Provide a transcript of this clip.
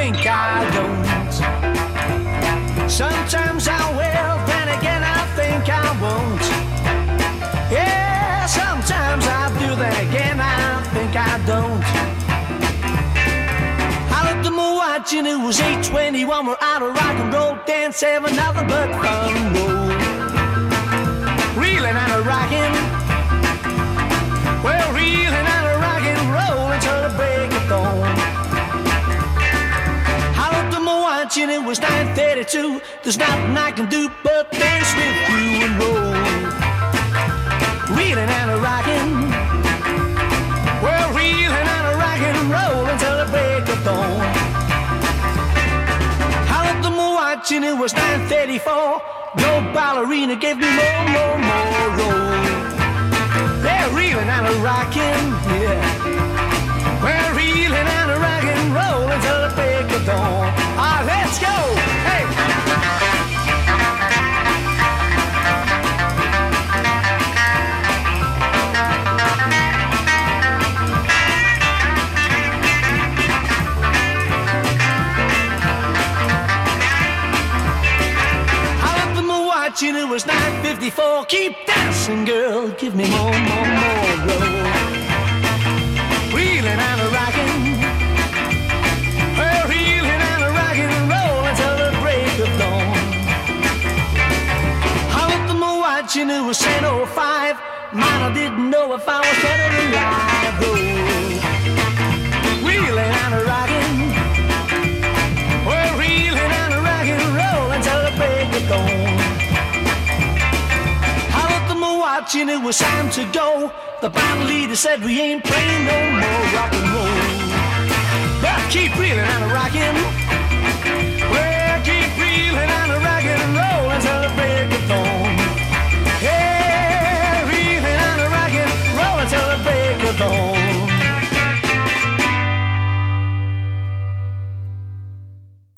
think I don't. Sometimes I will, then again I think I won't. Yeah, sometimes I do, then again I think I don't. I looked at my watch and it was 8:21. We're out of rock and roll, dance, have nothing but fun. Roll, reeling and a rocking. Well, reeling and a rocking, roll until the break of dawn. I looked at my watch and it was 9:32. There's nothing I can do but dance with you and roll, reeling and a rocking. Well, reeling and a rocking, roll until the break of dawn. I looked at my watch and it was 9:34. No ballerina gave me more roll. They're reeling and a rocking, yeah. We're reeling and a rocking, roll until the break of dawn. Ah, let's go, hey. And it was 9:54. Keep dancing, girl. Give me more roll. Reeling and a rocking. Well, reeling and a rocking, roll until the break of dawn. I looked at my watch and it was 10:05. Man, I didn't know if I was better than live. Reeling and a rocking. Well, reeling and a rocking, roll until the break of dawn. And it was time to go. The band leader said we ain't playing no more rock and roll. But keep reeling and a rocking. Well, keep reeling and a rocking and roll until the break of dawn. Hey, reeling and a rocking, roll until the break of dawn.